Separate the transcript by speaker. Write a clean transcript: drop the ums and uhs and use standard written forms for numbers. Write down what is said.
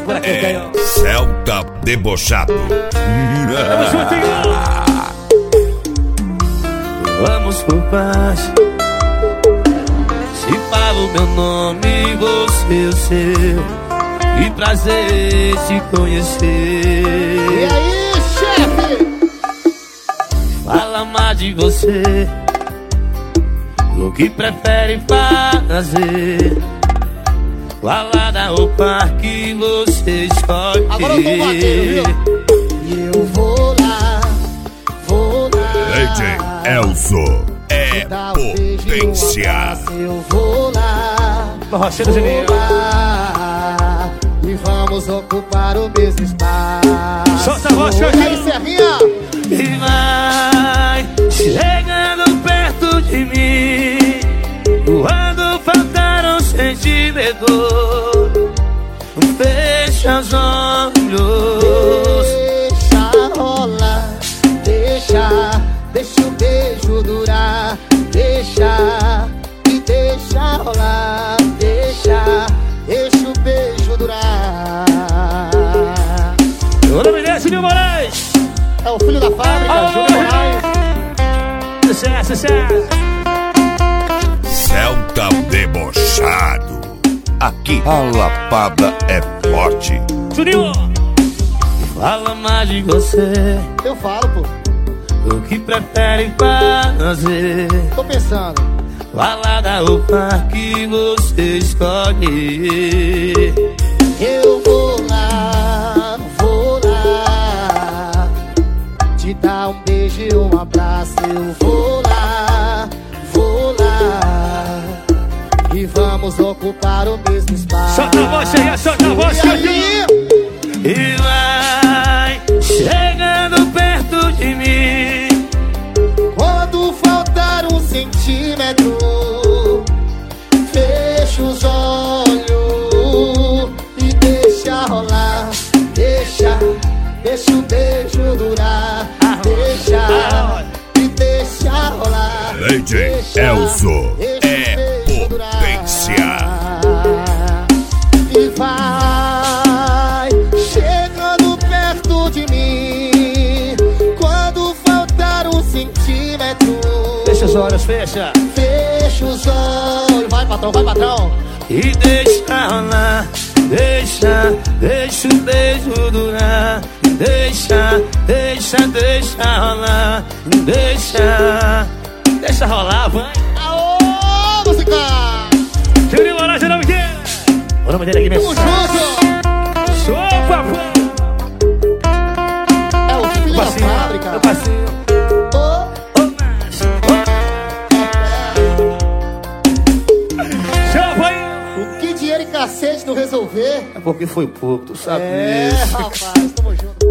Speaker 1: por aqui, Caio.
Speaker 2: Celta debochado.
Speaker 1: Tamo juntinho. Vamos por paz. Se falo meu nome, você o seu. Que prazer te conhecer.
Speaker 3: E aí, chefe?
Speaker 1: Fala mais de você. O que prefere fazer? Qual a da roupa que você escolhe?
Speaker 3: Agora eu tô batendo, viu? E eu vou lá.
Speaker 2: DJ Elzo é
Speaker 3: Dar um beijo e um
Speaker 2: potência.
Speaker 3: abraço, eu vou lá.
Speaker 1: Rochedo Juninho.
Speaker 3: Vou lá. E vamos ocupar o mesmo espaço.
Speaker 1: Solta a voz,
Speaker 3: E
Speaker 1: Serginho.
Speaker 3: aí, Serrinha?
Speaker 1: E vai chegando perto de mim. Quando faltar um sentimento, fecha os olhos.
Speaker 3: Deixa rolar. Deixa o beijo durar. Deixa rolar. Deixa o beijo durar.
Speaker 1: O nome dele é Júnior Moraes.
Speaker 3: É o filho da fábrica, Júnior Moraes.
Speaker 1: Sucesso, sucesso.
Speaker 2: Celta debochado. Aqui a lapada é forte.
Speaker 1: Juninho. Fala mais de você.
Speaker 3: Eu falo, pô.
Speaker 1: O que prefere fazer?
Speaker 3: Tô pensando.
Speaker 1: Fala da roupa que você escolhe.
Speaker 3: Eu vou lá. Te dar um beijo e um abraço. Eu vou lá. E vamos ocupar o mesmo espaço.
Speaker 1: Solta a voz, chega, solta a voz,
Speaker 3: E aí?
Speaker 1: E vai chegando perto de mim.
Speaker 3: Quando faltar um centímetro, fecha os olhos e deixa rolar. Deixa o beijo durar. Deixa rolar.
Speaker 2: DJ Elzo é
Speaker 3: beijo durar.
Speaker 2: potência.
Speaker 3: E vai chegando perto de mim. Quando faltar um centímetro,
Speaker 1: Fecha os olhos, fecha.
Speaker 3: fecha os olhos. Vai, patrão.
Speaker 1: E deixa rolar. Deixa o beijo durar. Deixa rolar. Deixa rolar, vai.
Speaker 3: Aô, música!
Speaker 1: Júnior Moraes, o nome dele. O nome dele aqui mesmo.
Speaker 3: Tamo junto!
Speaker 1: Sou papo.
Speaker 3: É o filho da fábrica.
Speaker 1: Meu passinho.
Speaker 3: O que dinheiro e cacete não resolver?
Speaker 1: É porque foi pouco, tu sabe
Speaker 3: É,
Speaker 1: disso.
Speaker 3: rapaz, tamo junto.